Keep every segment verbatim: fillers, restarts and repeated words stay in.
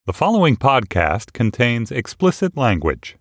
The following podcast contains explicit language.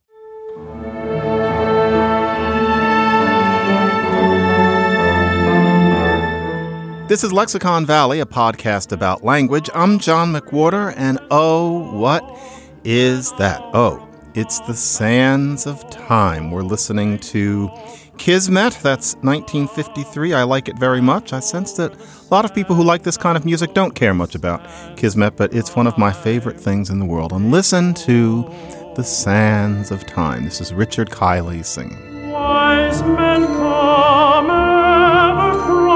This is Lexicon Valley, a podcast about language. I'm John McWhorter, and oh, what is that? Oh, it's The Sands of Time. We're listening to Kismet. That's nineteen fifty-three. I like it very much. I sense that a lot of people who like this kind of music don't care much about Kismet, but it's one of my favorite things in the world. And listen to The Sands of Time. This is Richard Kiley singing. Wise men come, ever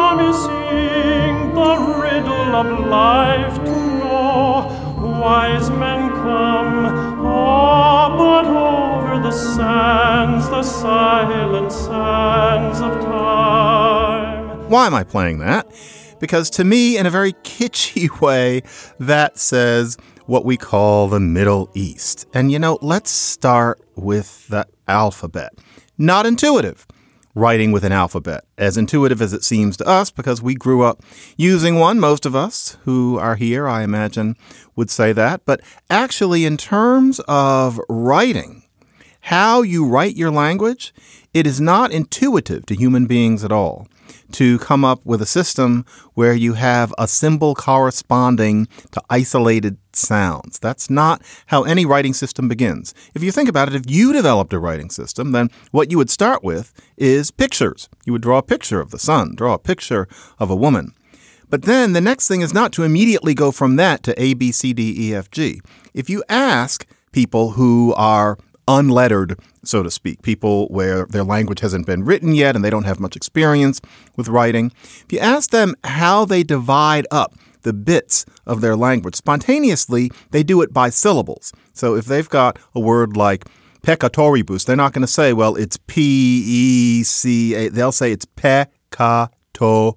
promising the riddle of life to know. Wise men come, ah, but over the sands, the silent sands of time. Why am I playing that? Because to me, in a very kitschy way, that says what we call the Middle East. And you know, let's start with the alphabet. Not intuitive. Writing with an alphabet. As intuitive as it seems to us, because we grew up using one. Most of us who are here, I imagine, would say that. But actually, in terms of writing, how you write your language, it is not intuitive to human beings at all to come up with a system where you have a symbol corresponding to isolated sounds. That's not how any writing system begins. If you think about it, if you developed a writing system, then what you would start with is pictures. You would draw a picture of the sun, draw a picture of a woman. But then the next thing is not to immediately go from that to A, B, C, D, E, F, G. If you ask people who are unlettered, so to speak, people where their language hasn't been written yet and they don't have much experience with writing, if you ask them how they divide up the bits of their language, spontaneously, they do it by syllables. So if they've got a word like peccatoribus, they're not going to say, well, it's P E C A. They'll say it's peccatoribus.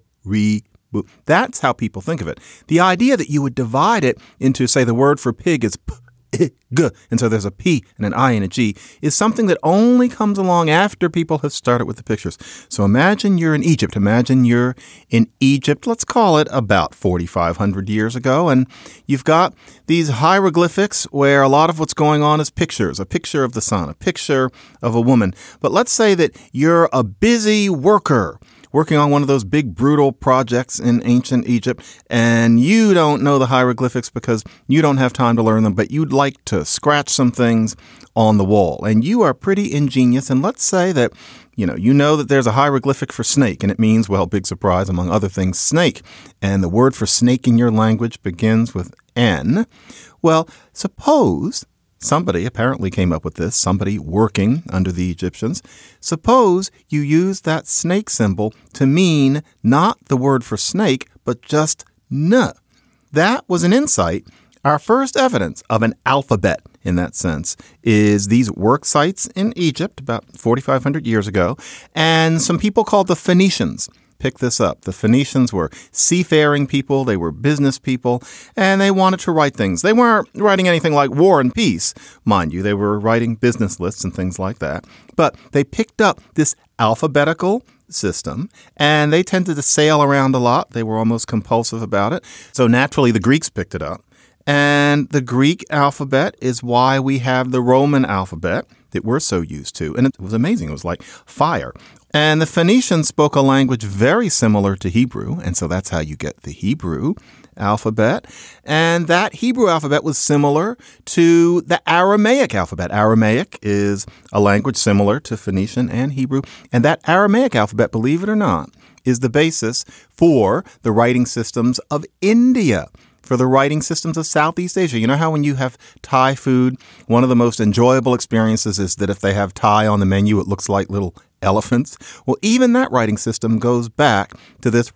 That's how people think of it. The idea that you would divide it into, say, the word for pig is p, I, g, and so there's a P and an I and a G, is something that only comes along after people have started with the pictures. So imagine you're in Egypt. Imagine you're in Egypt, let's call it about forty-five hundred years ago, and you've got these hieroglyphics where a lot of what's going on is pictures, a picture of the sun, a picture of a woman. But let's say that you're a busy worker working on one of those big, brutal projects in ancient Egypt, and you don't know the hieroglyphics because you don't have time to learn them, but you'd like to scratch some things on the wall. And you are pretty ingenious, and let's say that, you know, you know that there's a hieroglyphic for snake, and it means, well, big surprise, among other things, snake. And the word for snake in your language begins with N. Well, suppose somebody apparently came up with this, somebody working under the Egyptians. Suppose you use that snake symbol to mean not the word for snake, but just N. That was an insight. Our first evidence of an alphabet in that sense is these work sites in Egypt about forty-five hundred years ago, and some people called the Phoenicians. Pick this up. The Phoenicians were seafaring people. They were business people, and they wanted to write things. They weren't writing anything like War and Peace, mind you. They were writing business lists and things like that. But they picked up this alphabetical system, and they tended to sail around a lot. They were almost compulsive about it. So naturally, the Greeks picked it up. And the Greek alphabet is why we have the Roman alphabet that we're so used to. And it was amazing. It was like fire. And the Phoenicians spoke a language very similar to Hebrew, and so that's how you get the Hebrew alphabet. And that Hebrew alphabet was similar to the Aramaic alphabet. Aramaic is a language similar to Phoenician and Hebrew, and that Aramaic alphabet, believe it or not, is the basis for the writing systems of India, for the writing systems of Southeast Asia. You know how when you have Thai food, one of the most enjoyable experiences is that if they have Thai on the menu, it looks like little elephants. Well, even that writing system goes back to this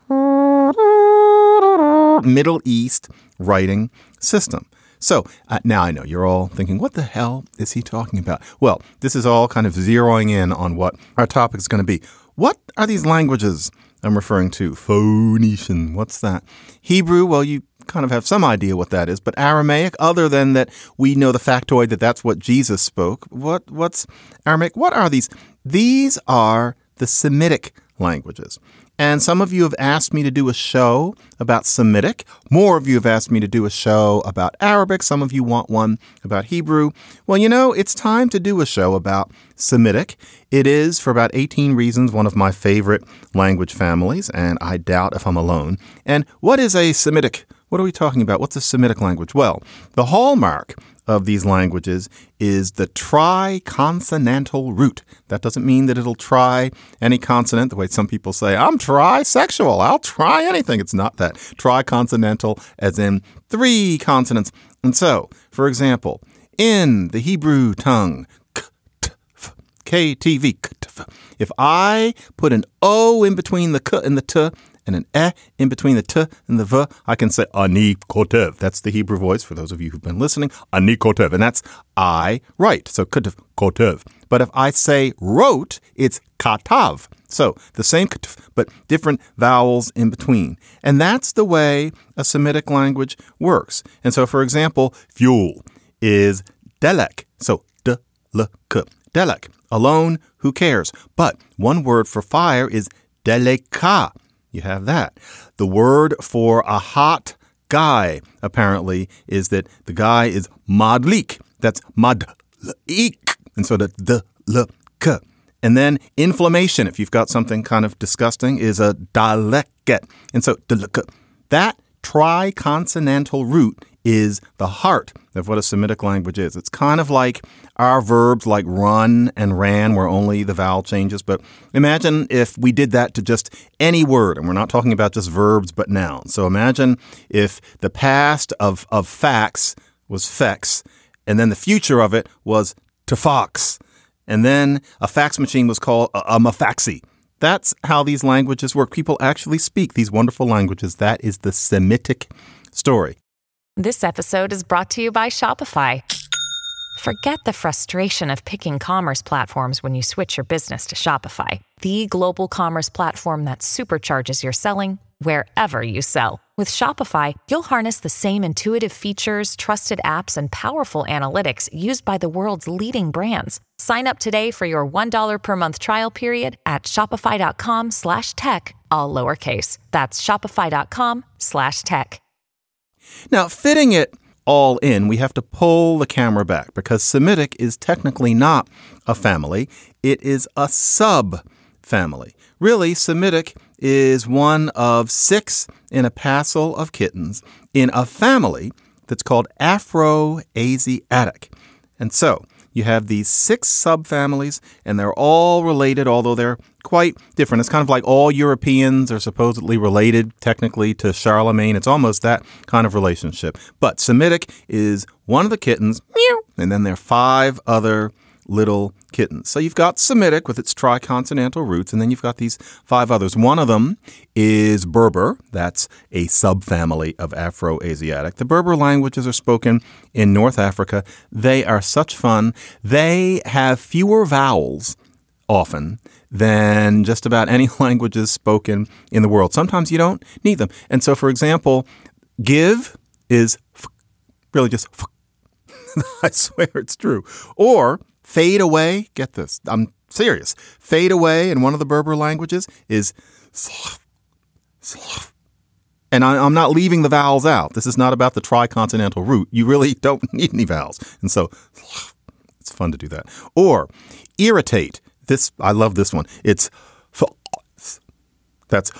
Middle East writing system. So uh, now I know you're all thinking, what the hell is he talking about? Well, this is all kind of zeroing in on what our topic is going to be. What are these languages I'm referring to? Phoenician, what's that? Hebrew, well, you kind of have some idea what that is, but Aramaic, other than that we know the factoid that that's what Jesus spoke. What What's Aramaic? What are these? These are the Semitic languages. And some of you have asked me to do a show about Semitic. More of you have asked me to do a show about Arabic. Some of you want one about Hebrew. Well, you know, it's time to do a show about Semitic. It is, for about eighteen reasons, one of my favorite language families, and I doubt if I'm alone. And what is a Semitic? What are we talking about? What's a Semitic language? Well, the hallmark of these languages is the triconsonantal root. That doesn't mean that it'll try any consonant the way some people say, I'm trisexual, I'll try anything. It's not that. Triconsonantal as in three consonants. And so, for example, in the Hebrew tongue, K T V, if I put an O in between the K and the T, and an eh in between the t and the v, I can say ani kotev. That's the Hebrew voice for those of you who've been listening. Ani kotev. And that's I write. So kotev, kotev. But if I say wrote, it's katav. So the same kotev, but different vowels in between. And that's the way a Semitic language works. And so, for example, fuel is delek. So d, l, k. Delek. Alone, who cares? But one word for fire is deleka. You have that. The word for a hot guy, apparently, is that the guy is madlik. That's madlik. And so the the l k. And then inflammation, if you've got something kind of disgusting, is a daleket. And so dalek. That triconsonantal root is the heart of what a Semitic language is. It's kind of like our verbs like run and ran where only the vowel changes. But imagine if we did that to just any word. And we're not talking about just verbs, but nouns. So imagine if the past of, of fax was fex, and then the future of it was to fox. And then a fax machine was called a, a mafaxi. That's how these languages work. People actually speak these wonderful languages. That is the Semitic story. This episode is brought to you by Shopify. Forget the frustration of picking commerce platforms when you switch your business to Shopify, the global commerce platform that supercharges your selling wherever you sell. With Shopify, you'll harness the same intuitive features, trusted apps, and powerful analytics used by the world's leading brands. Sign up today for your one dollar per month trial period at shopify.com slash tech, all lowercase. That's shopify.com slash tech. Now, fitting it all in, we have to pull the camera back because Semitic is technically not a family. It is a sub-family. Really, Semitic is one of six in a passel of kittens in a family that's called Afro-Asiatic. And so you have these six subfamilies, and they're all related, although they're quite different. It's kind of like all Europeans are supposedly related technically to Charlemagne. It's almost that kind of relationship. But Semitic is one of the kittens, meow, and then there are five other little kittens. So you've got Semitic with its triconsonantal roots, and then you've got these five others. One of them is Berber. That's a subfamily of Afro-Asiatic. The Berber languages are spoken in North Africa. They are such fun. They have fewer vowels often than just about any languages spoken in the world. Sometimes you don't need them. And so, for example, give is f- really just f- I swear it's true. Or fade away, get this, I'm serious. Fade away in one of the Berber languages is slaf, slaf. And I, I'm not leaving the vowels out. This is not about the triconsonantal root. You really don't need any vowels. And so slaf. It's fun to do that. Or irritate. This, I love this one. It's f- that's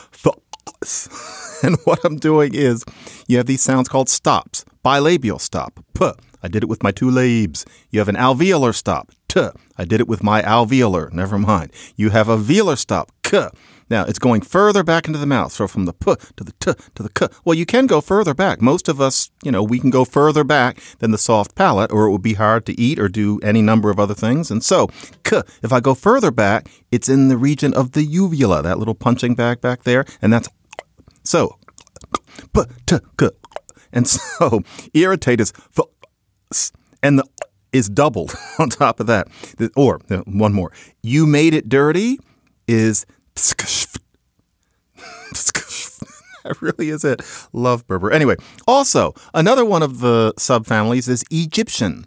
f- and what I'm doing is you have these sounds called stops. Bilabial stop. P. I did it with my two labes. You have an alveolar stop. T. I did it with my alveolar. Never mind. You have a velar stop. K. Now, it's going further back into the mouth. So from the P to the T to the K. Well, you can go further back. Most of us, you know, we can go further back than the soft palate, or it would be hard to eat or do any number of other things. And so, K, if I go further back, it's in the region of the uvula, that little punching bag back there. And that's so, P, T, K. And so, irritate is f, and the is doubled on top of that. Or, one more. You made it dirty is that really is it. Love Berber. Anyway, also, another one of the subfamilies is Egyptian.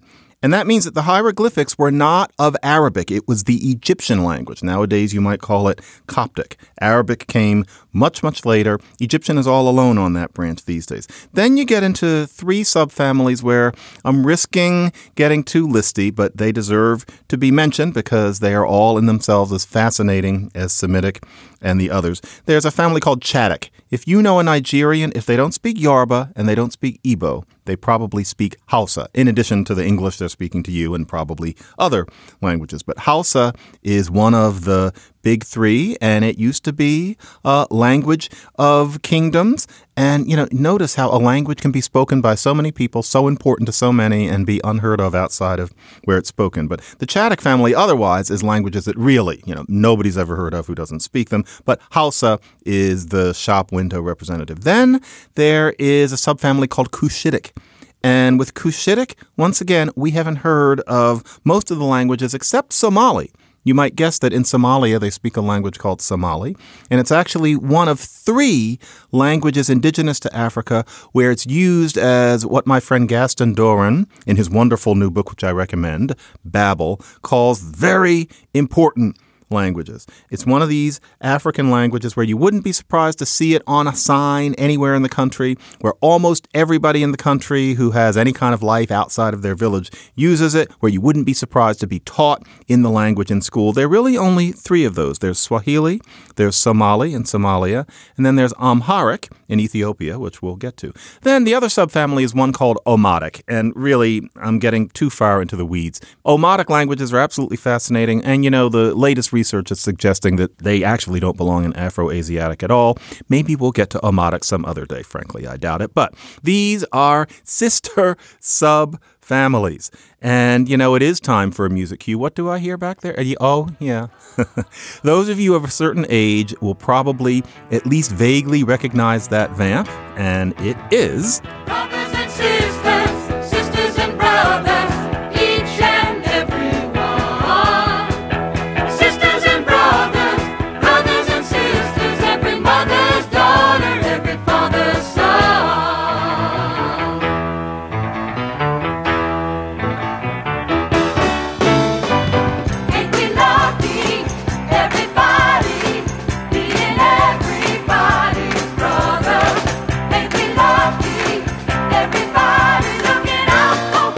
And that means that the hieroglyphics were not of Arabic. It was the Egyptian language. Nowadays, you might call it Coptic. Arabic came much, much later. Egyptian is all alone on that branch these days. Then you get into three subfamilies where I'm risking getting too listy, but they deserve to be mentioned because they are all in themselves as fascinating as Semitic and the others. There's a family called Chadic. If you know a Nigerian, if they don't speak Yoruba and they don't speak Igbo, they probably speak Hausa, in addition to the English they're speaking to you and probably other languages. But Hausa is one of the big three, and it used to be a language of kingdoms. And, you know, notice how a language can be spoken by so many people, so important to so many, and be unheard of outside of where it's spoken. But the Chadic family otherwise is languages that really, you know, nobody's ever heard of who doesn't speak them. But Hausa is the shop window representative. Then there is a subfamily called Cushitic. And with Cushitic, once again, we haven't heard of most of the languages except Somali. You might guess that in Somalia, they speak a language called Somali. And it's actually one of three languages indigenous to Africa where it's used as what my friend Gaston Doran, in his wonderful new book, which I recommend, Babel, calls very important languages. It's one of these African languages where you wouldn't be surprised to see it on a sign anywhere in the country, where almost everybody in the country who has any kind of life outside of their village uses it, where you wouldn't be surprised to be taught in the language in school. There are really only three of those. There's Swahili, there's Somali in Somalia, and then there's Amharic in Ethiopia, which we'll get to. Then the other subfamily is one called Omotic, and really, I'm getting too far into the weeds. Omotic languages are absolutely fascinating, and you know, the latest research is suggesting that they actually don't belong in Afro-Asiatic at all. Maybe we'll get to Omotic some other day. Frankly, I doubt it. But these are sister sub-families. And, you know, it is time for a music cue. What do I hear back there? Are you, oh, yeah. Those of you of a certain age will probably at least vaguely recognize that vamp. And it is... Brothers and sisters, sisters and brothers, each and every one. Sisters and brothers, brothers and sisters, every mother's daughter, every father's son. Ain't we lucky, everybody, being everybody's brother? Ain't we lucky, everybody looking out for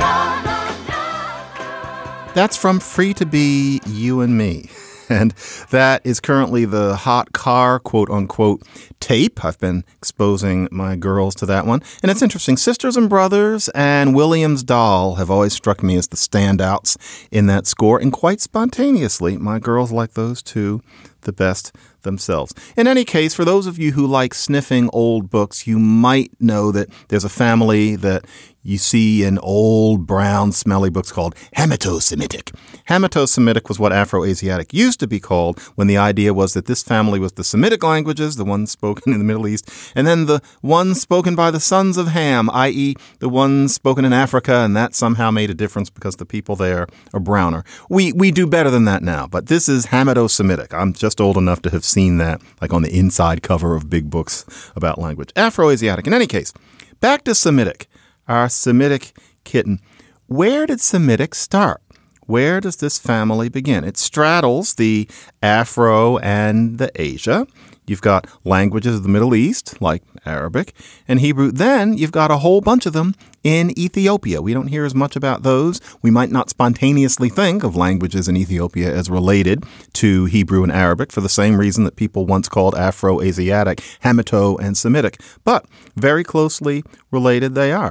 one another? That's from Free to Be You and Me. And that is currently the hot car, quote unquote, tape. I've been exposing my girls to that one. And it's interesting. Sisters and Brothers and Williams Doll have always struck me as the standouts in that score. And quite spontaneously, my girls like those two the best themselves. In any case, for those of you who like sniffing old books, you might know that there's a family that you see in old brown smelly books called Hamato-Semitic. Hamato-Semitic was what Afro-Asiatic used to be called when the idea was that this family was the Semitic languages, the ones spoken in the Middle East, and then the ones spoken by the sons of Ham, that is the ones spoken in Africa, and that somehow made a difference because the people there are browner. We we do better than that now, but this is Hamato-Semitic. I'm just old enough to have seen that like on the inside cover of big books about language. Afro-Asiatic. In any case, back to Semitic. Our Semitic kitten. Where did Semitic start? Where does this family begin? It straddles the Afro and the Asia. You've got languages of the Middle East, like Arabic and Hebrew. Then you've got a whole bunch of them in Ethiopia. We don't hear as much about those. We might not spontaneously think of languages in Ethiopia as related to Hebrew and Arabic for the same reason that people once called Afro-Asiatic, Hamato, and Semitic. But very closely related they are.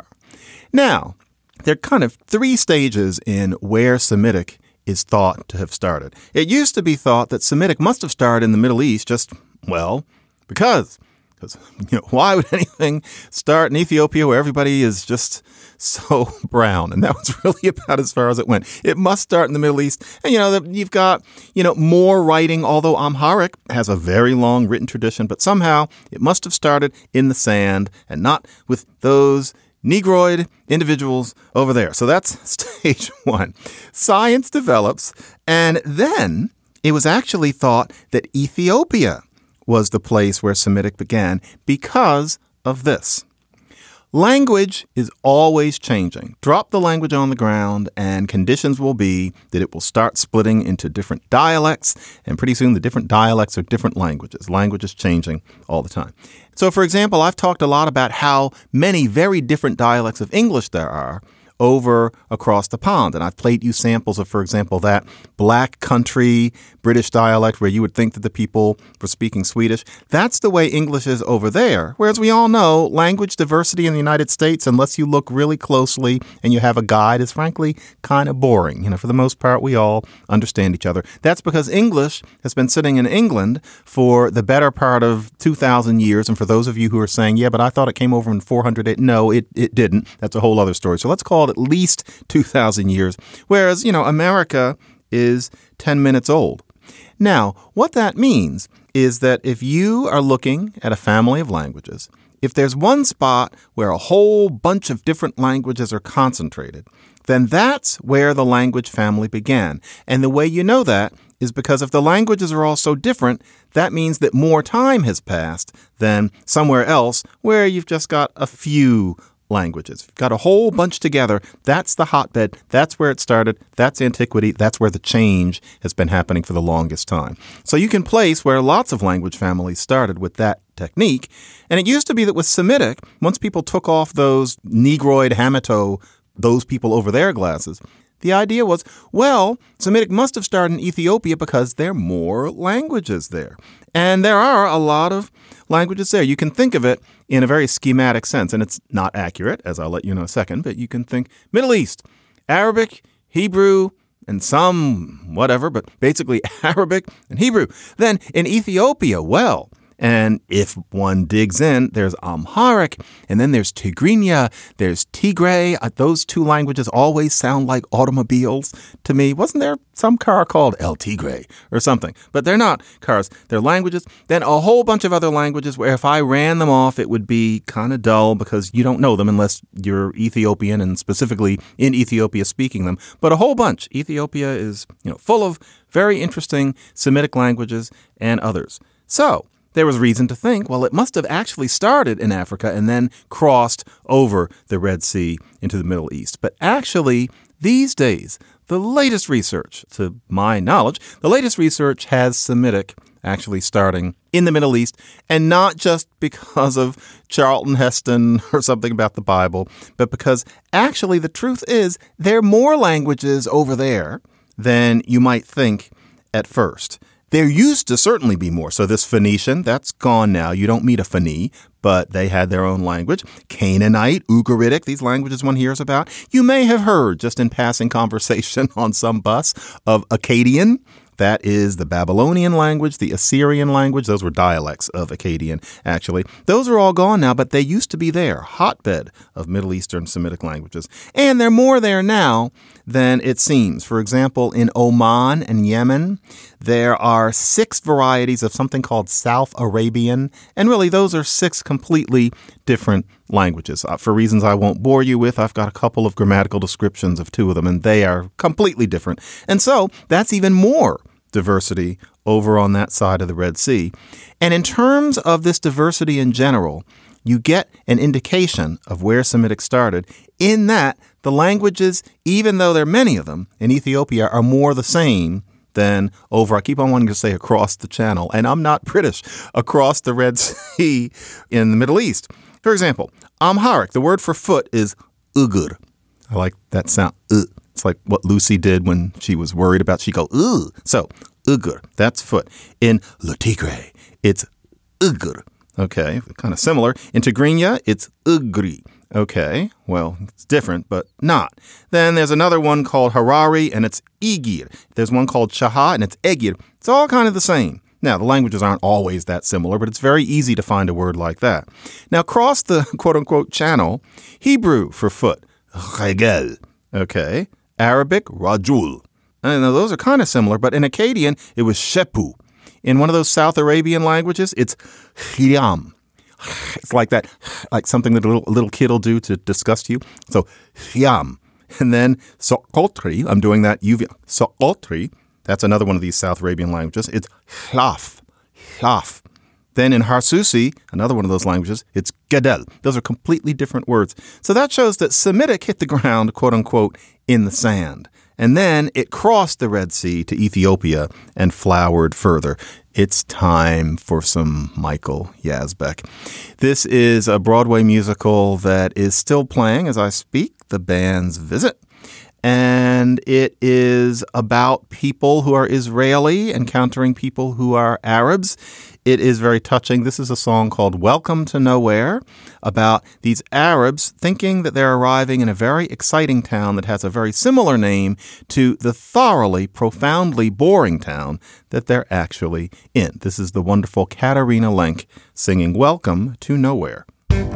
Now, there are kind of three stages in where Semitic is thought to have started. It used to be thought that Semitic must have started in the Middle East just, well, because. Because, you know, why would anything start in Ethiopia where everybody is just so brown? And that was really about as far as it went. It must start in the Middle East. And, you know, you've got, you know, more writing, although Amharic has a very long written tradition, but somehow it must have started in the sand and not with those Negroid individuals over there. So that's stage one. Science develops, and then it was actually thought that Ethiopia was the place where Semitic began because of this. Language is always changing. Drop the language on the ground and conditions will be that it will start splitting into different dialects, and pretty soon the different dialects are different languages. Language is changing all the time. So, for example, I've talked a lot about how many very different dialects of English there are over across the pond. And I've played you samples of, for example, that black country British dialect where you would think that the people were speaking Swedish. That's the way English is over there. Whereas we all know language diversity in the United States, unless you look really closely and you have a guide, is frankly kind of boring. You know, for the most part, we all understand each other. That's because English has been sitting in England for the better part of two thousand years. And for those of you who are saying, yeah, but I thought it came over in four hundred, no, it, it didn't. That's a whole other story. So let's call at least two thousand years, whereas, you know, America is ten minutes old. Now, what that means is that if you are looking at a family of languages, if there's one spot where a whole bunch of different languages are concentrated, then that's where the language family began. And the way you know that is because if the languages are all so different, that means that more time has passed than somewhere else where you've just got a few languages. You've got a whole bunch together. That's the hotbed. That's where it started. That's antiquity. That's where the change has been happening for the longest time. So you can place where lots of language families started with that technique. And it used to be that with Semitic, once people took off those Negroid, Hamito, those people over their glasses, the idea was, well, Semitic must have started in Ethiopia because there are more languages there. And there are a lot of languages there. You can think of it in a very schematic sense, and it's not accurate, as I'll let you know in a second, but you can think Middle East, Arabic, Hebrew, and some whatever, but basically Arabic and Hebrew. Then in Ethiopia, well, and if one digs in, there's Amharic, and then there's Tigrinya, there's Tigray. Uh, those two languages always sound like automobiles to me. Wasn't there some car called El Tigre or something? But they're not cars. They're languages. Then a whole bunch of other languages where if I ran them off, it would be kind of dull because you don't know them unless you're Ethiopian and specifically in Ethiopia speaking them. But a whole bunch. Ethiopia is, you know, full of very interesting Semitic languages and others. So there was reason to think, well, it must have actually started in Africa and then crossed over the Red Sea into the Middle East. But actually, these days, the latest research, to my knowledge, the latest research has Semitic actually starting in the Middle East, and not just because of Charlton Heston or something about the Bible, but because actually the truth is there are more languages over there than you might think at first. There used to certainly be more. So this Phoenician, that's gone now. You don't meet a Phonee, but they had their own language. Canaanite, Ugaritic, these languages one hears about. You may have heard, just in passing conversation on some bus, of Akkadian. That is the Babylonian language, the Assyrian language. Those were dialects of Akkadian, actually. Those are all gone now, but they used to be there. Hotbed of Middle Eastern Semitic languages. And there are more there now than it seems. For example, in Oman and Yemen, there are six varieties of something called South Arabian. And really, those are six completely different languages. Uh, for reasons I won't bore you with, I've got a couple of grammatical descriptions of two of them, and they are completely different. And so that's even more diversity over on that side of the Red Sea. And in terms of this diversity in general, you get an indication of where Semitic started in that the languages, even though there are many of them in Ethiopia, are more the same than over, I keep on wanting to say across the channel, and I'm not British, across the Red Sea in the Middle East. For example, Amharic, the word for foot is ugur. I like that sound. Uh. It's like what Lucy did when she was worried about, she go, ugh. So, ugur, that's foot. In Le Tigre, it's ugur. Okay, kind of similar. In Tigrinya, it's ugri. Okay, well, it's different, but not. Then there's another one called Harari, and it's igir. There's one called Shaha, and it's egir. It's all kind of the same. Now, the languages aren't always that similar, but it's very easy to find a word like that. Now, across the quote-unquote channel, Hebrew for foot, chagel. Okay, Arabic, rajul. And those are kind of similar, but in Akkadian, it was shepu. In one of those South Arabian languages, it's hiyam. It's like that, like something that a little, a little kid will do to disgust you. So, hiyam. And then Sokotri, I'm doing that. Sokotri, that's another one of these South Arabian languages. It's hlaf. Hlaf. Then in Harsusi, another one of those languages, it's gadel. Those are completely different words. So that shows that Semitic hit the ground, quote unquote, in the sand. And then it crossed the Red Sea to Ethiopia and flowered further. It's time for some Michael Yazbek. This is a Broadway musical that is still playing as I speak, The Band's Visit. And it is about people who are Israeli encountering people who are Arabs. It is very touching. This is a song called Welcome to Nowhere, about these Arabs thinking that they're arriving in a very exciting town that has a very similar name to the thoroughly, profoundly boring town that they're actually in. This is the wonderful Katarina Lenk singing Welcome to Nowhere.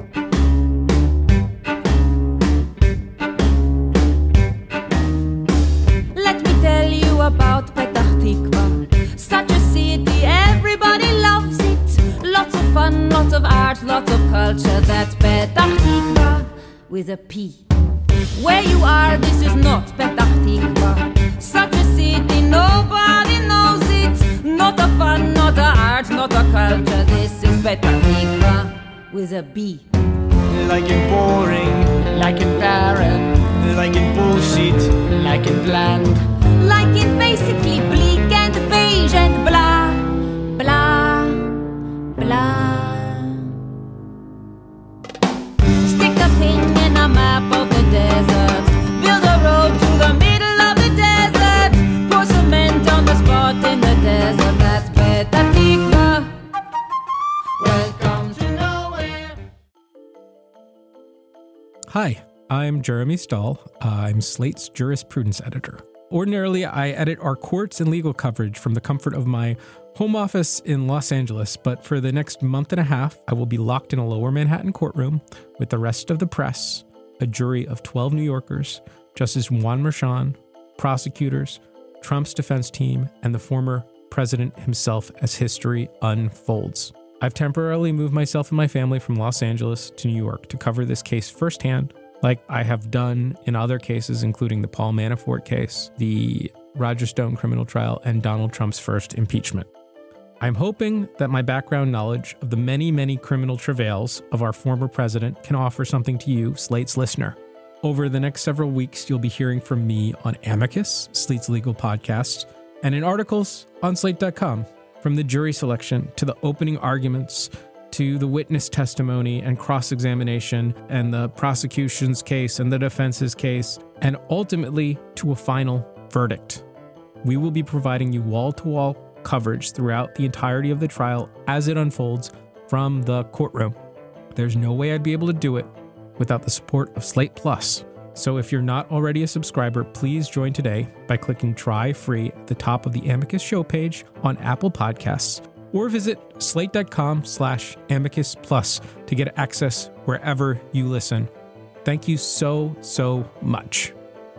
About Petach Tikva, such a city, everybody loves it. Lots of fun, lots of art, lots of culture. That's Petach Tikva with a P. Where you are, this is not Petach Tikva. Such a city, nobody knows it. Not a fun, not a art, not a culture. This is Petach Tikva with a B. Like in boring, like in barren, like in bullshit, like in bland. Like in basically bleak and beige and blah, blah, blah. Stick a pin in a map of the desert. Build a road to the middle of the desert. Pour cement on the spot in the desert. That's Petach Tikva. Welcome to nowhere. Hi, I'm Jeremy Stahl. I'm Slate's jurisprudence editor. Ordinarily, I edit our courts and legal coverage from the comfort of my home office in Los Angeles, but for the next month and a half, I will be locked in a lower Manhattan courtroom with the rest of the press, a jury of twelve New Yorkers, Justice Juan Merchan, prosecutors, Trump's defense team, and the former president himself as history unfolds. I've temporarily moved myself and my family from Los Angeles to New York to cover this case firsthand, like I have done in other cases, including the Paul Manafort case, the Roger Stone criminal trial, and Donald Trump's first impeachment. I'm hoping that my background knowledge of the many, many criminal travails of our former president can offer something to you, Slate's listener. Over the next several weeks, you'll be hearing from me on Amicus, Slate's legal podcast, and in articles on slate dot com, from the jury selection to the opening arguments to the witness testimony and cross-examination and the prosecution's case and the defense's case, and ultimately to a final verdict. We will be providing you wall-to-wall coverage throughout the entirety of the trial as it unfolds from the courtroom. There's no way I'd be able to do it without the support of Slate Plus. So if you're not already a subscriber, please join today by clicking Try Free at the top of the Amicus show page on Apple Podcasts, or visit slate.com slash amicus plus to get access wherever you listen. Thank you so, so much.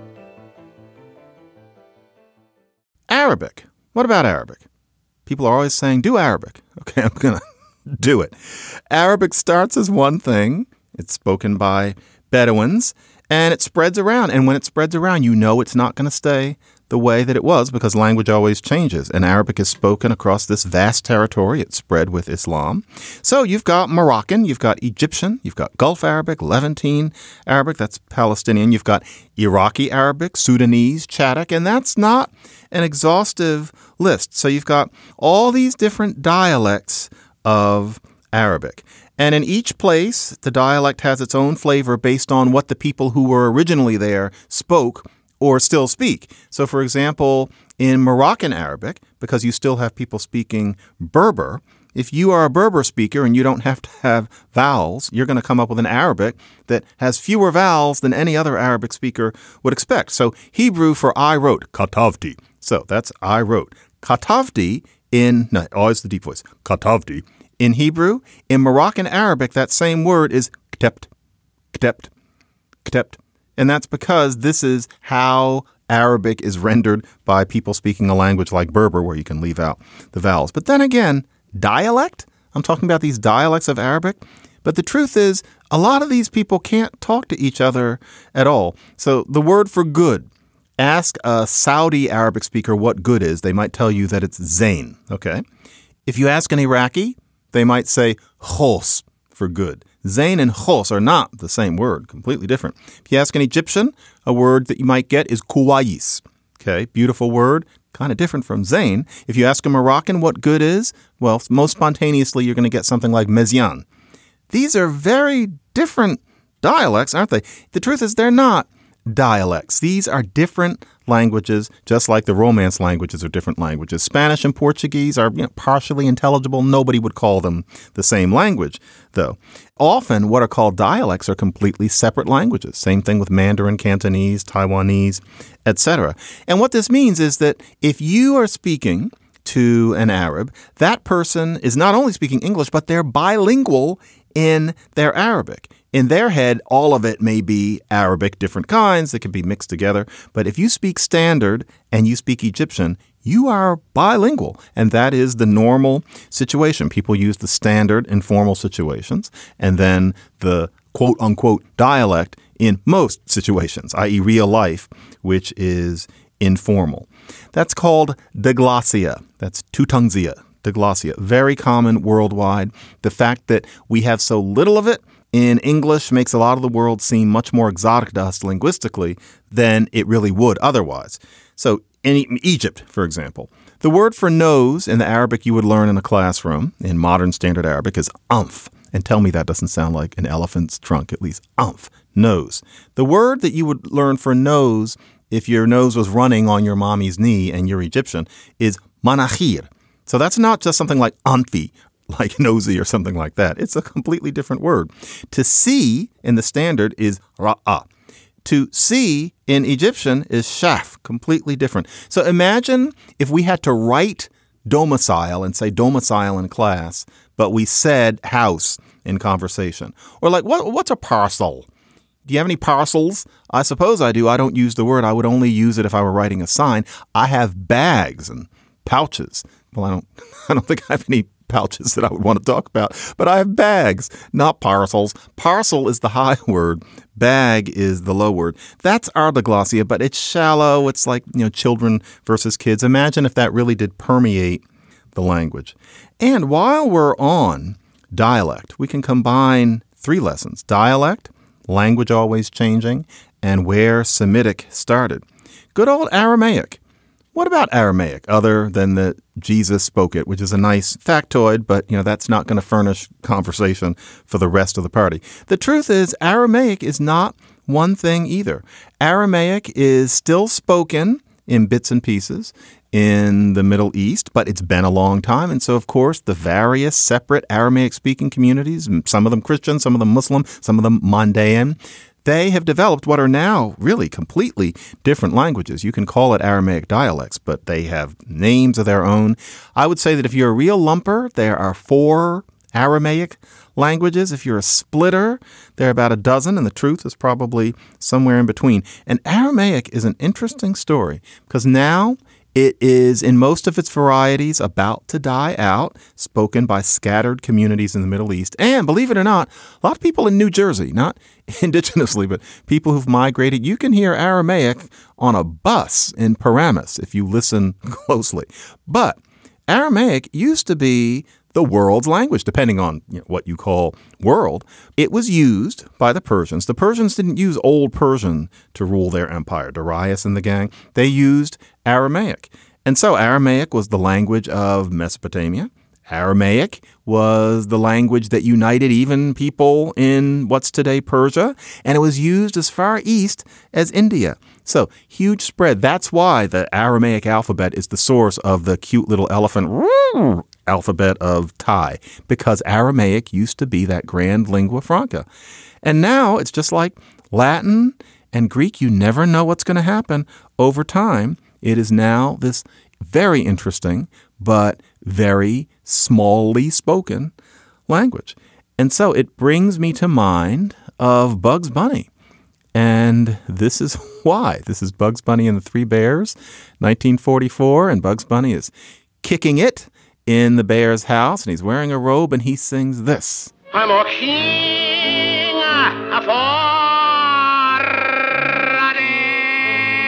Arabic. What about Arabic? People are always saying, do Arabic. Okay, I'm going to do it. Arabic starts as one thing. It's spoken by Bedouins, and it spreads around. And when it spreads around, you know it's not going to stay the way that it was, because language always changes. And Arabic is spoken across this vast territory. It's spread with Islam. So you've got Moroccan, you've got Egyptian, you've got Gulf Arabic, Levantine Arabic, that's Palestinian. You've got Iraqi Arabic, Sudanese, Chadic, and that's not an exhaustive list. So you've got all these different dialects of Arabic. And in each place, the dialect has its own flavor based on what the people who were originally there spoke or still speak. So, for example, in Moroccan Arabic, because you still have people speaking Berber, if you are a Berber speaker and you don't have to have vowels, you're going to come up with an Arabic that has fewer vowels than any other Arabic speaker would expect. So Hebrew for I wrote, katavdi. So that's I wrote. Katavdi in, no, always the deep voice, katavdi. In Hebrew, in Moroccan Arabic, that same word is ktept, ktept, ktept. And that's because this is how Arabic is rendered by people speaking a language like Berber, where you can leave out the vowels. But then again, dialect, I'm talking about these dialects of Arabic. But the truth is, a lot of these people can't talk to each other at all. So the word for good, ask a Saudi Arabic speaker what good is. They might tell you that it's zain. Okay. If you ask an Iraqi, they might say khos for good. Zain and khos are not the same word, completely different. If you ask an Egyptian, a word that you might get is kuwais. Okay, beautiful word, kind of different from zain. If you ask a Moroccan what good is, well, most spontaneously, you're going to get something like mezian. These are very different dialects, aren't they? The truth is they're not dialects. These are different languages, just like the Romance languages are different languages. Spanish and Portuguese are, you know, partially intelligible. Nobody would call them the same language, though. Often what are called dialects are completely separate languages. Same thing with Mandarin, Cantonese, Taiwanese, et cetera. And what this means is that if you are speaking to an Arab, that person is not only speaking English, but they're bilingual in their Arabic. In their head, all of it may be Arabic, different kinds that can be mixed together. But if you speak standard and you speak Egyptian, you are bilingual. And that is the normal situation. People use the standard in formal situations and then the quote unquote dialect in most situations, that is real life, which is informal. That's called diglossia. That's Tutungzia, diglossia. Very common worldwide. The fact that we have so little of it in English makes a lot of the world seem much more exotic to us linguistically than it really would otherwise. So in Egypt, for example, the word for nose in the Arabic you would learn in a classroom in modern standard Arabic is amph. And tell me that doesn't sound like an elephant's trunk, at least amph, nose. The word that you would learn for nose if your nose was running on your mommy's knee and you're Egyptian is manakhir. So that's not just something like amphi, like nosy or something like that. It's a completely different word. To see in the standard is ra'a. To see in Egyptian is shaf, completely different. So imagine if we had to write domicile and say domicile in class, but we said house in conversation. Or like, what, what's a parcel? Do you have any parcels? I suppose I do. I don't use the word. I would only use it if I were writing a sign. I have bags and pouches. Well, I don't, I don't think I have any pouches that I would want to talk about, but I have bags, not parcels. Parcel is the high word. Bag is the low word. That's our diglossia, but it's shallow. It's like, you know, children versus kids. Imagine if that really did permeate the language. And while we're on dialect, we can combine three lessons: dialect, language always changing, and where Semitic started. Good old Aramaic. What about Aramaic, other than that Jesus spoke it, which is a nice factoid, but you know that's not going to furnish conversation for the rest of the party. The truth is, Aramaic is not one thing either. Aramaic is still spoken in bits and pieces in the Middle East, but it's been a long time. And so, of course, the various separate Aramaic-speaking communities, some of them Christian, some of them Muslim, some of them Mandaean, they have developed what are now really completely different languages. You can call it Aramaic dialects, but they have names of their own. I would say that if you're a real lumper, there are four Aramaic languages. If you're a splitter, there are about a dozen, and the truth is probably somewhere in between. And Aramaic is an interesting story because now it is, in most of its varieties, about to die out, spoken by scattered communities in the Middle East. And believe it or not, a lot of people in New Jersey, not indigenously, but people who've migrated, you can hear Aramaic on a bus in Paramus if you listen closely. But Aramaic used to be the world's language, depending on you know, what you call world. It was used by the Persians. The Persians didn't use Old Persian to rule their empire, Darius and the gang. They used Aramaic. And so Aramaic was the language of Mesopotamia. Aramaic was the language that united even people in what's today Persia, and it was used as far east as India. So huge spread. That's why the Aramaic alphabet is the source of the cute little elephant alphabet of Thai, because Aramaic used to be that grand lingua franca. And now it's just like Latin and Greek. You never know what's going to happen over time. It is now this very interesting but very smallly spoken language. And so it brings me to mind of Bugs Bunny. And this is why. This is Bugs Bunny and the Three Bears, nineteen forty-four, and Bugs Bunny is kicking it in the bear's house, and he's wearing a robe, and he sings this. I'm a king of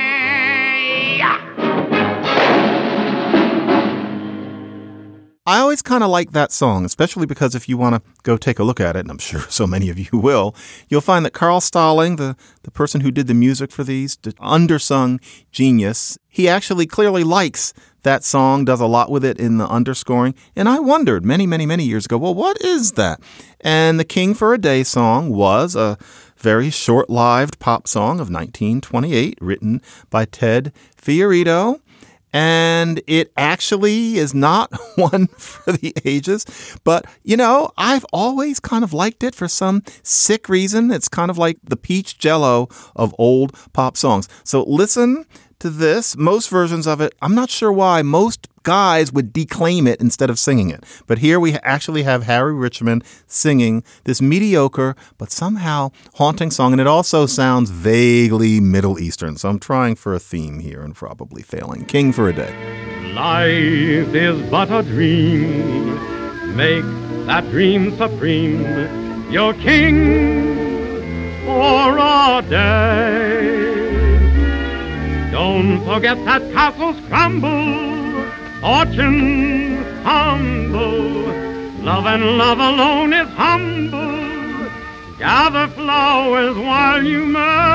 I always kind of like that song, especially because if you want to go take a look at it, and I'm sure so many of you will, you'll find that Carl Stalling, the, the person who did the music for these, the undersung genius, he actually clearly likes that song, does a lot with it in the underscoring. And I wondered many, many, many years ago, well, what is that? And the King for a Day song was a very short-lived pop song of nineteen twenty-eight, written by Ted Fiorito. And it actually is not one for the ages. But, you know, I've always kind of liked it for some sick reason. It's kind of like the peach jello of old pop songs. So listen to this. Most versions of it, I'm not sure why. Most guys would declaim it instead of singing it. But here we actually have Harry Richmond singing this mediocre but somehow haunting song. And it also sounds vaguely Middle Eastern. So I'm trying for a theme here and probably failing. King for a Day. Life is but a dream. Make that dream supreme. Your king for a day. Don't forget that castles crumble. Fortune humble, love and love alone is humble. Gather flowers while you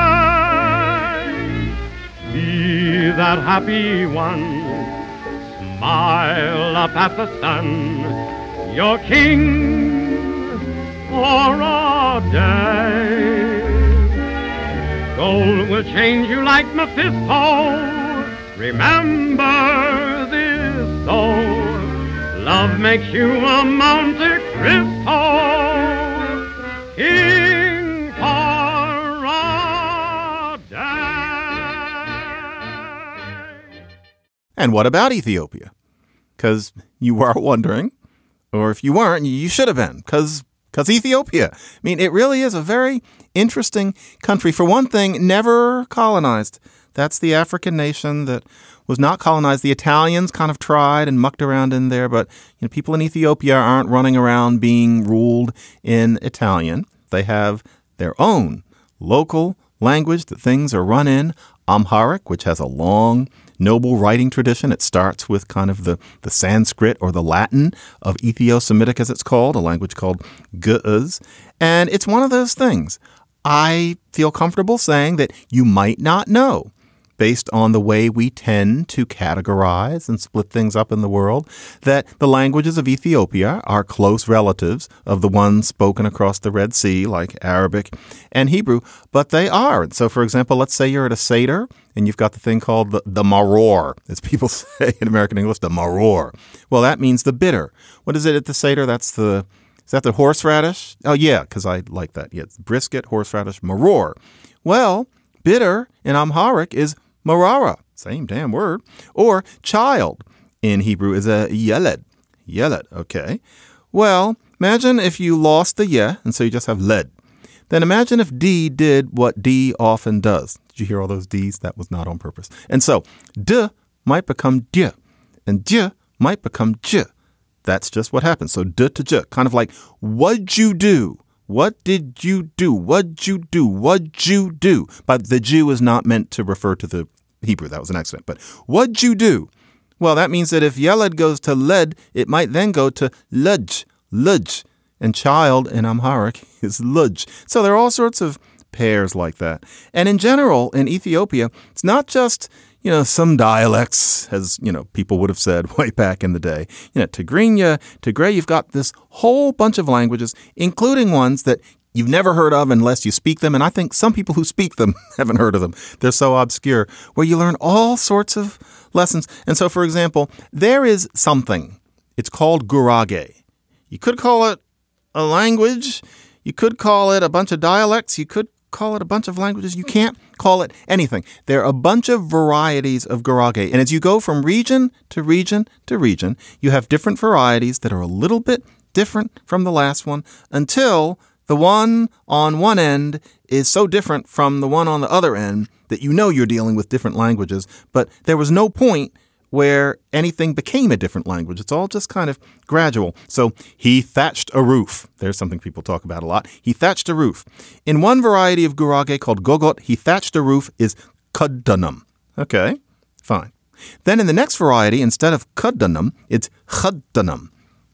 may. Be that happy one, smile up at the sun. Your king for a day. Gold will change you like Mephisto. Remember this, though, love makes you a Monte Cristo, king for a day. And what about Ethiopia? Because you are wondering, or if you weren't, you should have been, because because Ethiopia, I mean, it really is a very interesting country. For one thing, never colonized. That's the African nation that was not colonized. The Italians kind of tried and mucked around in there, but you know, people in Ethiopia aren't running around being ruled in Italian. They have their own local language that things are run in, Amharic, which has a long, noble writing tradition. It starts with kind of the, the Sanskrit or the Latin of Ethio-Semitic, as it's called, a language called Ge'ez. And it's one of those things I feel comfortable saying that you might not know, based on the way we tend to categorize and split things up in the world, that the languages of Ethiopia are close relatives of the ones spoken across the Red Sea, like Arabic and Hebrew, but they are. So, for example, let's say you're at a Seder and you've got the thing called the, the maror, as people say in American English, the maror. Well, that means the bitter. What is it at the Seder? That's the, is that the horseradish? Oh, yeah, because I like that. Yeah, it's brisket, horseradish, maror. Well, bitter in Amharic is marara, same damn word, or child in Hebrew is a yeled. Yeled, okay. Well, imagine if you lost the ye, and so you just have led. Then imagine if D did what D often does. Did you hear all those Ds? That was not on purpose. And so D might become D, and D might become J. That's just what happens. So D to J, kind of like, what'd you do? What did you do? What'd you do? What'd you do? But the Jew is not meant to refer to the Hebrew. That was an accident. But what'd you do? Well, that means that if Yeled goes to led, it might then go to ludj, ludj. And child in Amharic is ludj. So there are all sorts of pairs like that. And in general, in Ethiopia, it's not just, you know, some dialects, as, you know, people would have said way back in the day. You know, Tigrinya, Tigray, you've got this whole bunch of languages, including ones that you've never heard of unless you speak them. And I think some people who speak them haven't heard of them. They're so obscure, where you learn all sorts of lessons. And so, for example, there is something. It's called Gurage. You could call it a language. You could call it a bunch of dialects. You could call it a bunch of languages. You can't call it anything. There are a bunch of varieties of Gurage. And as you go from region to region to region, you have different varieties that are a little bit different from the last one until the one on one end is so different from the one on the other end that you know you're dealing with different languages. But there was no point where anything became a different language. It's all just kind of gradual. So he thatched a roof. There's something people talk about a lot. He thatched a roof. In one variety of Gurage called Gogot, he thatched a roof is Kuddanum. Okay, fine. Then in the next variety, instead of Kuddanum, it's Chuddanum.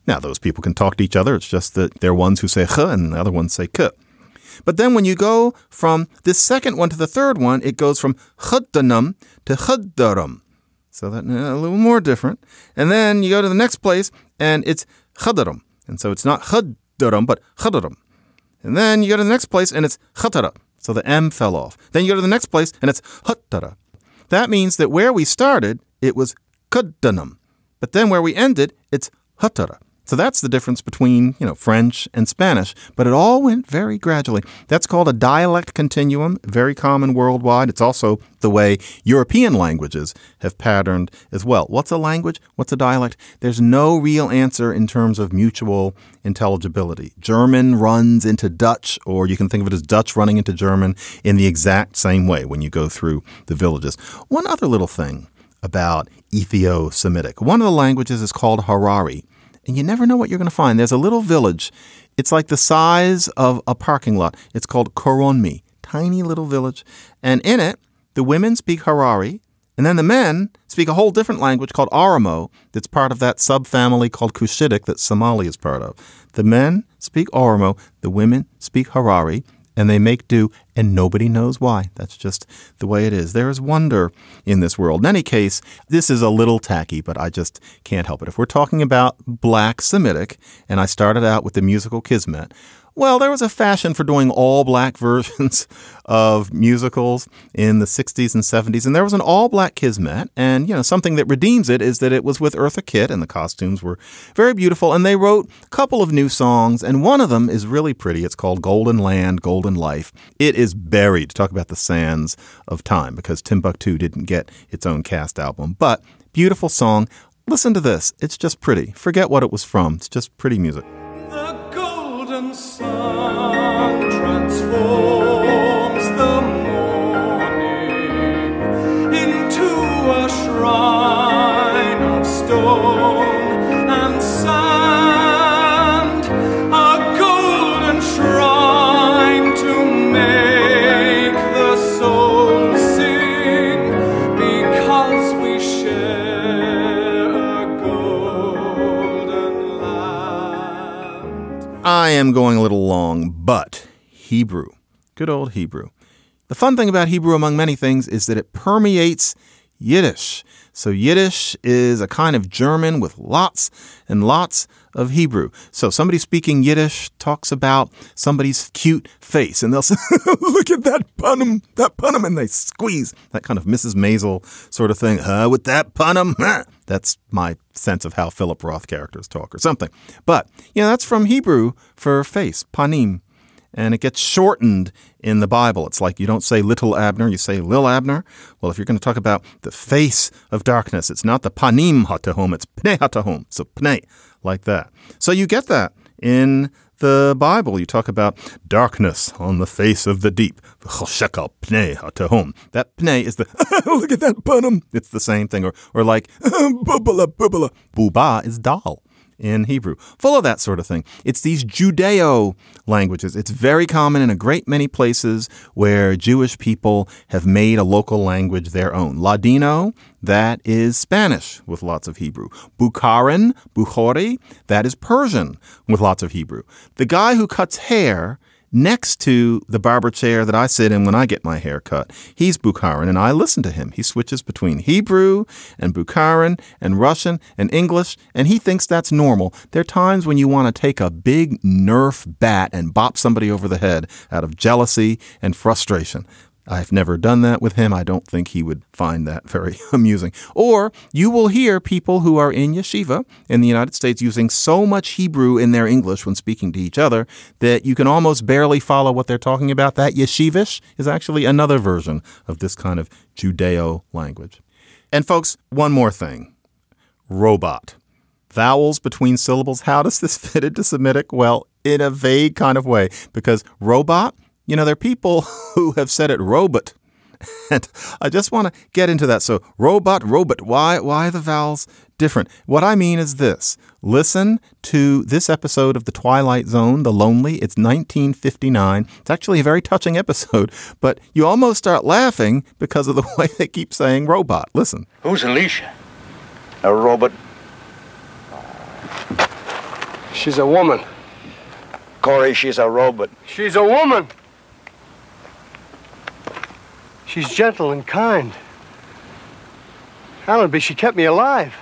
Now, those people can talk to each other. It's just that there are ones who say ch and the other ones say k. But then when you go from this second one to the third one, it goes from chuddanum to chuddarum. So that's a little more different. And then you go to the next place and it's chadarum. And so it's not chuddarum, but chadarum. And then you go to the next place and it's chatara. So the M fell off. Then you go to the next place and it's hattara. That means that where we started, it was kuddanum. But then where we ended, it's hattara. So that's the difference between, you know, French and Spanish. But it all went very gradually. That's called a dialect continuum, very common worldwide. It's also the way European languages have patterned as well. What's a language? What's a dialect? There's no real answer in terms of mutual intelligibility. German runs into Dutch, or you can think of it as Dutch running into German in the exact same way when you go through the villages. One other little thing about Ethio-Semitic. One of the languages is called Harari. And you never know what you're going to find. There's a little village. It's like the size of a parking lot. It's called Koronmi, tiny little village. And in it, the women speak Harari, and then the men speak a whole different language called Oromo that's part of that subfamily called Cushitic that Somali is part of. The men speak Oromo, the women speak Harari, and they make do, and nobody knows why. That's just the way it is. There is wonder in this world. In any case, this is a little tacky, but I just can't help it. If we're talking about Black Semitic, and I started out with the musical Kismet, well, there was a fashion for doing all black versions of musicals in the sixties and seventies. And there was an all black Kismet. And, you know, something that redeems it is that it was with Eartha Kitt and the costumes were very beautiful. And they wrote a couple of new songs. And one of them is really pretty. It's called Golden Land, Golden Life. It is buried, to talk about the sands of time, because Timbuktu didn't get its own cast album. But beautiful song. Listen to this. It's just pretty. Forget what it was from. It's just pretty music. The sun transforms the morning into a shrine of stone and sand, a golden shrine to make the soul sing, because we share a golden land. I am going a little long, but Hebrew, good old Hebrew. The fun thing about Hebrew, among many things, is that it permeates Yiddish. So Yiddish is a kind of German with lots and lots of Hebrew. So somebody speaking Yiddish talks about somebody's cute face, and they'll say, look at that punum, that punum, and they squeeze. That kind of Missus Maisel sort of thing. Huh, with that punum. Huh. That's my sense of how Philip Roth characters talk or something. But, you know, that's from Hebrew for face, panim. And it gets shortened in the Bible. It's like you don't say little Abner, you say Lil Abner. Well, if you're going to talk about the face of darkness, it's not the panim hatahom, it's pnei hatahom. So pnei, like that. So you get that in the Bible. You talk about darkness on the face of the deep. Choshekal pnei hatahom. That pnei is the, look at that panim. It's the same thing. Or, or like, bubala, bubala. Buba is dal in Hebrew. Full of that sort of thing. It's these Judeo languages. It's very common in a great many places where Jewish people have made a local language their own. Ladino, that is Spanish with lots of Hebrew. Bukharan, Bukhari, that is Persian with lots of Hebrew. The guy who cuts hair next to the barber chair that I sit in when I get my hair cut, he's Bukharan, and I listen to him. He switches between Hebrew and Bukharan and Russian and English, and he thinks that's normal. There are times when you want to take a big Nerf bat and bop somebody over the head out of jealousy and frustration. I've never done that with him. I don't think he would find that very amusing. Or you will hear people who are in yeshiva in the United States using so much Hebrew in their English when speaking to each other that you can almost barely follow what they're talking about. That yeshivish is actually another version of this kind of Judeo language. And folks, one more thing. Robot. Vowels between syllables. How does this fit into Semitic? Well, in a vague kind of way, because robot, you know, there are people who have said it robot, and I just want to get into that. So robot, robot, why, why the vowels different? What I mean is this. Listen to this episode of The Twilight Zone, The Lonely. It's nineteen fifty-nine. It's actually a very touching episode, but you almost start laughing because of the way they keep saying robot. Listen. Who's Alicia? A robot? She's a woman. Corey, she's a robot. She's a woman. She's gentle and kind. Allenby, she kept me alive.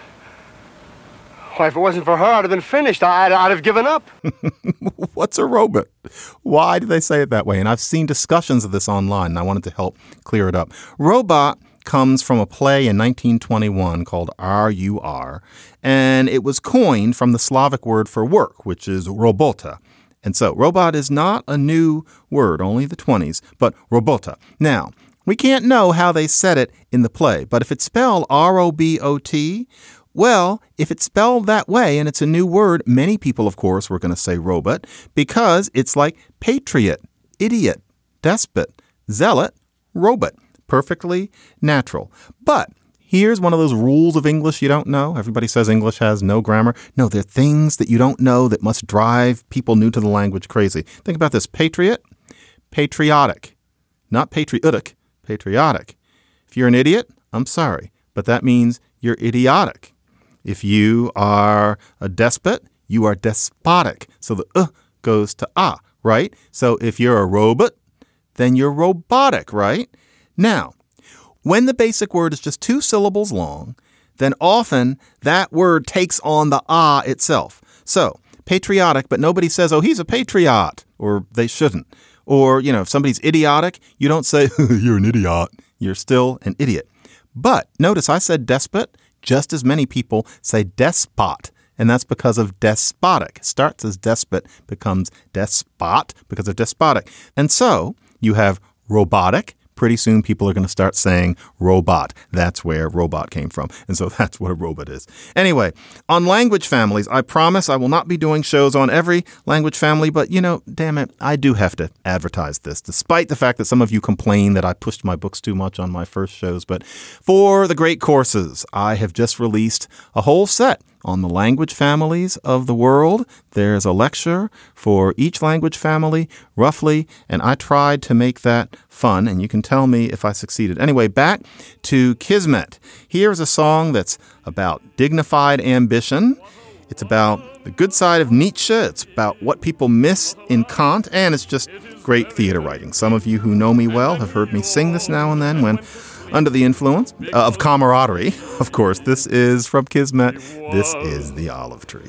Why, if it wasn't for her, I'd have been finished. I'd, I'd have given up. What's a robot? Why do they say it that way? And I've seen discussions of this online, and I wanted to help clear it up. Robot comes from a play in nineteen twenty-one called R U R, and it was coined from the Slavic word for work, which is robota. And so robot is not a new word, only the twenties, but robota. Now, we can't know how they said it in the play, but if it's spelled R O B O T, well, if it's spelled that way and it's a new word, many people, of course, were going to say robot because it's like patriot, idiot, despot, zealot, robot. Perfectly natural. But here's one of those rules of English you don't know. Everybody says English has no grammar. No, there are things that you don't know that must drive people new to the language crazy. Think about this. Patriot, patriotic, not patriotic, patriotic. If you're an idiot, I'm sorry, but that means you're idiotic. If you are a despot, you are despotic. So the uh goes to ah, right? So if you're a robot, then you're robotic, right? Now, when the basic word is just two syllables long, then often that word takes on the ah itself. So patriotic, but nobody says, oh, he's a patriot, or they shouldn't. Or, you know, if somebody's idiotic, you don't say, you're an idiot. You're still an idiot. But notice I said despot. Just as many people say despot, and that's because of despotic. Starts as despot, becomes despot because of despotic. And so you have robotic. Pretty soon people are going to start saying robot. That's where robot came from. And so that's what a robot is. Anyway, on language families, I promise I will not be doing shows on every language family, but you know, damn it, I do have to advertise this, despite the fact that some of you complain that I pushed my books too much on my first shows. But for the great courses, I have just released a whole set on the language families of the world. There's a lecture for each language family, roughly, and I tried to make that fun, and you can tell me if I succeeded. Anyway, back to Kismet. Here's a song that's about dignified ambition. It's about the good side of Nietzsche. It's about what people miss in Kant, and it's just great theater writing. Some of you who know me well have heard me sing this now and then when under the influence uh, of camaraderie. Of course, this is from Kismet. This is The Olive Tree.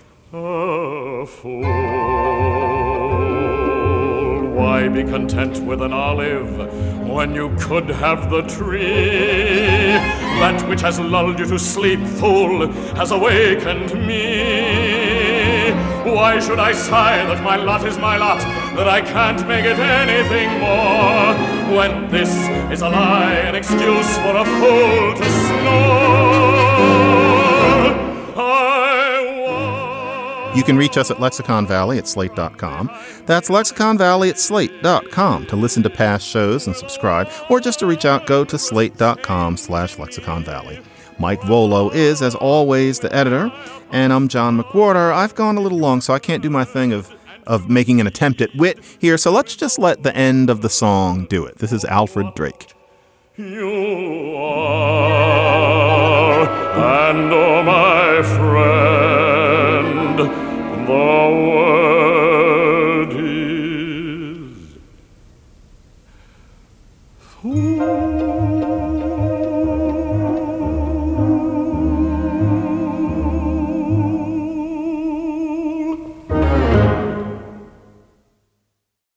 A fool. Why be content with an olive when you could have the tree? That which has lulled you to sleep, fool, has awakened me. Why should I sigh that my lot is my lot, that I can't make it anything more, when this is a lie, an excuse for a fool to snore? I You can reach us at Lexicon Valley at slate dot com. That's Lexicon Valley at slate dot com to listen to past shows and subscribe, or just to reach out, go to slate dot com slash Lexicon Valley. Mike Volo is, as always, the editor, and I'm John McWhorter. I've gone a little long, so I can't do my thing of of making an attempt at wit here, so let's just let the end of the song do it. This is Alfred Drake. You are, and oh, my friend,